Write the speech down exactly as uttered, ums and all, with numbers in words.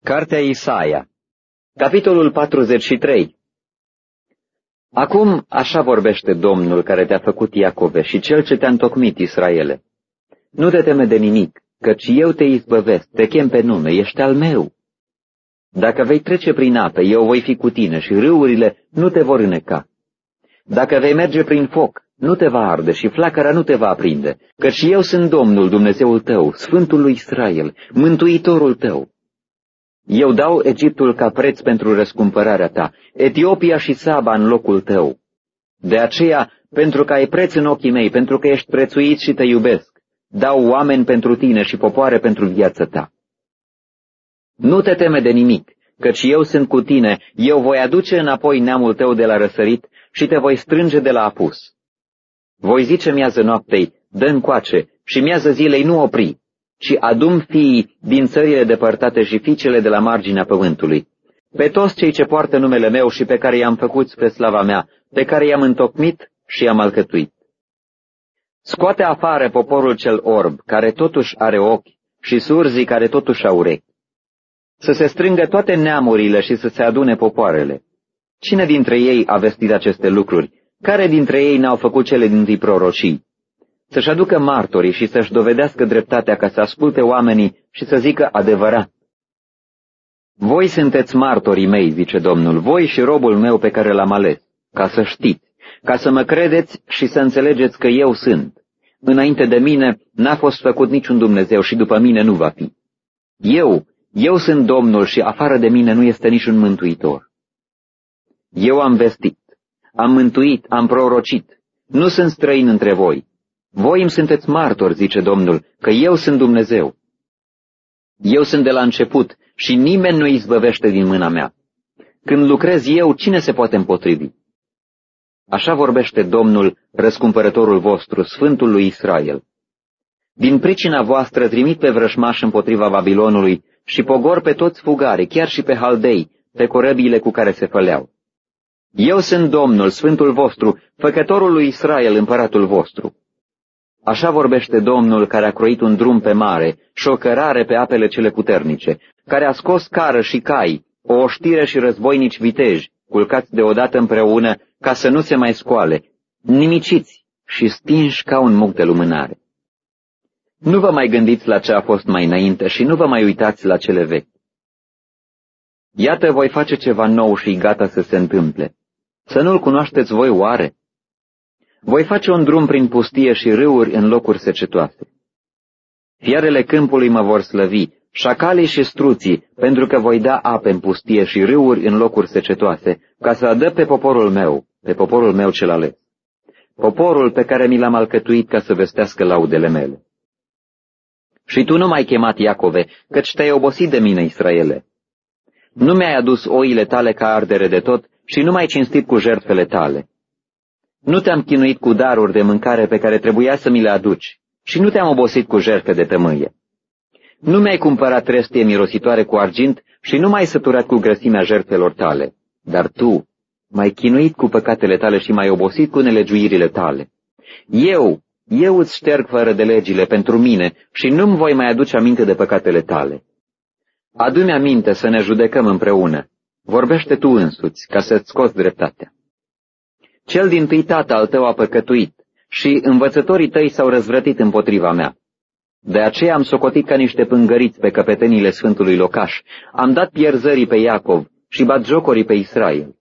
Cartea Isaia, capitolul patruzeci și trei. Acum așa vorbește Domnul care te-a făcut Iacove și Cel ce te-a întocmit, Israele. Nu te teme de nimic, căci eu te izbăvesc, te chem pe nume, ești al meu. Dacă vei trece prin apă, eu voi fi cu tine și râurile nu te vor îneca. Dacă vei merge prin foc, nu te va arde și flacăra nu te va aprinde, căci eu sunt Domnul Dumnezeul tău, Sfântul lui Israel, Mântuitorul tău. Eu dau Egiptul ca preț pentru răscumpărarea ta, Etiopia și Saba în locul tău. De aceea, pentru că ai preț în ochii mei, pentru că ești prețuit și te iubesc, dau oameni pentru tine și popoare pentru viața ta. Nu te teme de nimic, căci eu sunt cu tine, eu voi aduce înapoi neamul tău de la răsărit și te voi strânge de la apus. Voi zice miază noaptei, dă încoace, și miază zilei nu opri, ci adum fiii din țările depărtate și fiicele de la marginea pământului, pe toți cei ce poartă numele meu și pe care i-am făcut spre slava mea, pe care i-am întocmit și i-am alcătuit. Scoate afară poporul cel orb, care totuși are ochi, și surzii care totuși au urechi. Să se strângă toate neamurile și să se adune popoarele. Cine dintre ei a vestit aceste lucruri? Care dintre ei n-au făcut cele dintâi prorocii? Să-și aducă martorii și să-și dovedească dreptatea ca să asculte oamenii și să zică adevărat. Voi sunteți martorii mei, zice Domnul, voi și robul meu pe care l-am ales, ca să știți, ca să mă credeți și să înțelegeți că eu sunt. Înainte de mine n-a fost făcut niciun Dumnezeu și după mine nu va fi. Eu, eu sunt Domnul și afară de mine nu este niciun mântuitor. Eu am vestit, am mântuit, am prorocit, nu sunt străin între voi. Voi îmi sunteți martori, zice Domnul, că eu sunt Dumnezeu. Eu sunt de la început și nimeni nu izbăvește din mâna mea. Când lucrez eu, cine se poate împotrivi? Așa vorbește Domnul, răscumpărătorul vostru, Sfântul lui Israel. Din pricina voastră trimit pe vrășmaș împotriva Babilonului și pogor pe toți fugarii, chiar și pe haldei, pe corăbiile cu care se făleau. Eu sunt Domnul, Sfântul vostru, făcătorul lui Israel, împăratul vostru. Așa vorbește Domnul care a croit un drum pe mare și o cărare pe apele cele puternice, care a scos cară și cai, o oștire și războinici viteji, culcați deodată împreună ca să nu se mai scoale, nimiciți și stinși ca un muc de lumânare. Nu vă mai gândiți la ce a fost mai înainte și nu vă mai uitați la cele vechi. Iată, voi face ceva nou și gata să se întâmple. Să nu-l cunoașteți voi oare? Voi face un drum prin pustie și râuri în locuri secetoase. Fiarele câmpului mă vor slăvi, șacalii și struții, pentru că voi da ape în pustie și râuri în locuri secetoase, ca să adăp pe poporul meu, pe poporul meu cel ales, poporul pe care mi l-am alcătuit ca să vestească laudele mele. Și tu nu m-ai chemat Iacove, căci te-ai obosit de mine, Israele. Nu mi-ai adus oile tale ca ardere de tot și nu m-ai cinstit cu jertfele tale. Nu te-am chinuit cu daruri de mâncare pe care trebuia să mi le aduci și nu te-am obosit cu jertfe de tămâie. Nu mi-ai cumpărat trestie mirositoare cu argint și nu m-ai săturat cu grăsimea jertfelor tale, dar tu m-ai chinuit cu păcatele tale și m-ai obosit cu nelegiuirile tale. Eu, eu îți șterg fără de legile pentru mine și nu-mi voi mai aduce aminte de păcatele tale. Adu-mi aminte să ne judecăm împreună. Vorbește tu însuți, ca să-ți scoți dreptatea. Cel dintâi tată al tău a păcătuit și învățătorii tăi s-au răzvrătit împotriva mea. De aceea am socotit ca niște pângăriți pe căpetenile Sfântului Locaș, am dat pierzării pe Iacov și batjocorii pe Israel.